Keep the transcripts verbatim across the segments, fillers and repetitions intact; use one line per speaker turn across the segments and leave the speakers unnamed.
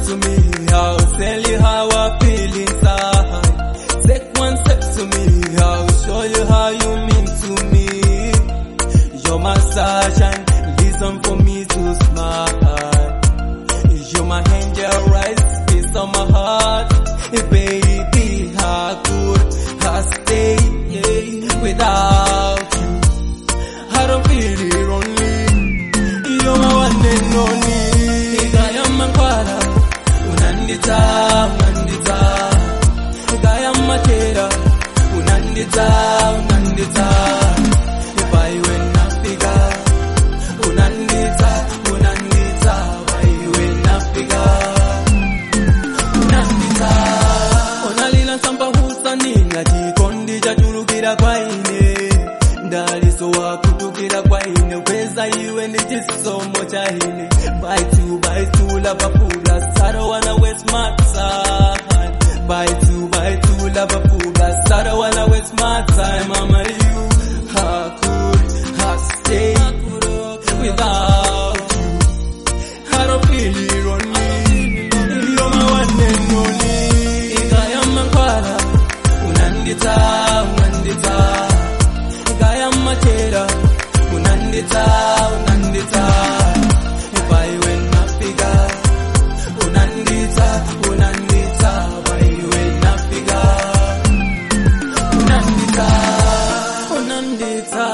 to me, I'll tell you how I feel inside. Take one step to me, I'll show you how you mean to me. You're my sunshine, listen for me to smile. You're my angel, right? Space on my heart. Hey, baby, how could I stay yeah, without you? I don't feel it lonely. You're my one and only. Gaya mankwala, unandita, unandita. Gaya matera, unandita, unandita. If I win Africa, unandita, unandita. If I win Africa, unandita. Onalila samba husani, ngati kondi jatulukira kwa ine. Ndaliso wakutukira kwa ine, kweza iwe ndi chisomo cha ine. By two, by two, lava pula, I don't wanna waste my time. By two, by two, lava pula, I don't wanna waste my time. Mama, you, how could I stay without you? I don't feel it on me. You're my one and only. Gaya mankwala, unandita, unandita. Gaya matera, unandita, unandita. If I win Africa, unandita, unandita. If I win Africa, unandita, unandita.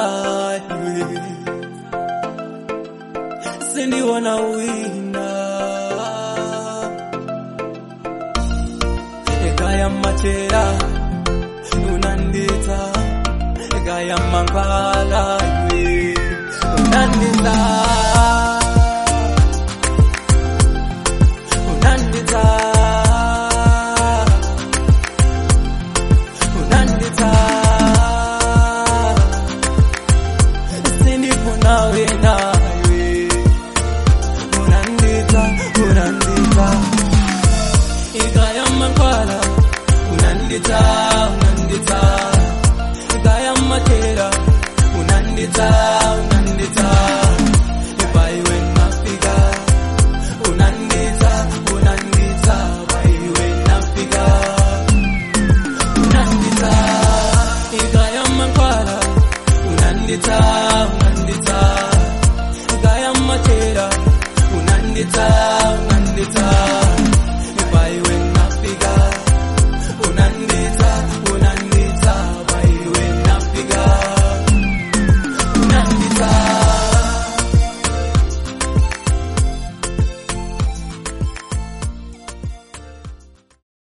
Sindi wana wina. Gaya matera, unandita. Gaya mankwala, unandita. Unandita, unandita. Sindi kunawe nawe. Unandita, unandita. Gaya mankwala, unandita, unandita. Gaya matera, unandita, unandita. If I win Africa, unandita, unandita. If I win Africa, unandita. Gaya mankwala, unandita.